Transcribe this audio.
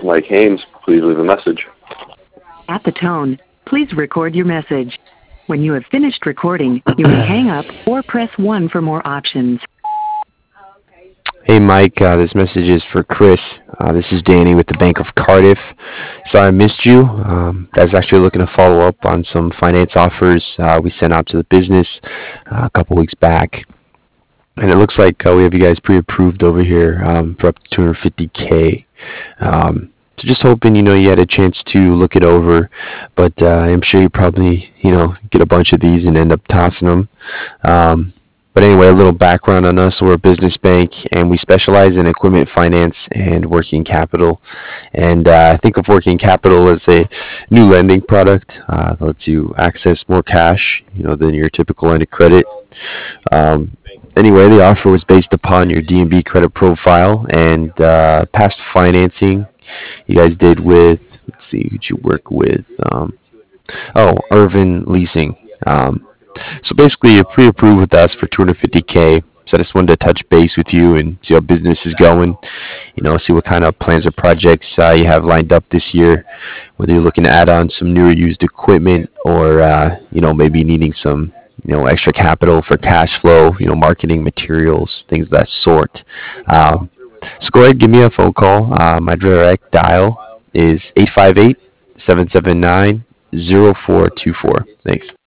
Mike Haynes. Please leave a message. At the tone, please record your message. When you have finished recording, you may hang up or press 1 for more options. Hey Mike, this message is for Chris. This is Danny with the Bank of Cardiff. Sorry I missed you. I was actually looking to follow up on some finance offers we sent out to the business a couple weeks back. And it looks like we have you guys pre-approved over here for up to $250K. So just hoping, you had a chance to look it over, but I'm sure you probably, get a bunch of these and end up tossing them. But anyway, a little background on us. We're a business bank, and we specialize in equipment finance and working capital. And think of working capital as a new lending product that lets you access more cash, than your typical line of credit. Anyway, the offer was based upon your D&B credit profile and past financing you guys did with, let's see, who'd you work with? Irvin Leasing. So basically, you're pre-approved with us for $250K. So I just wanted to touch base with you and see how business is going. See what kind of plans or projects you have lined up this year. Whether you're looking to add on some new or used equipment, or maybe needing some extra capital for cash flow. Marketing materials, things of that sort. So go ahead, give me a phone call. My direct dial is 858-779-0424. Thanks.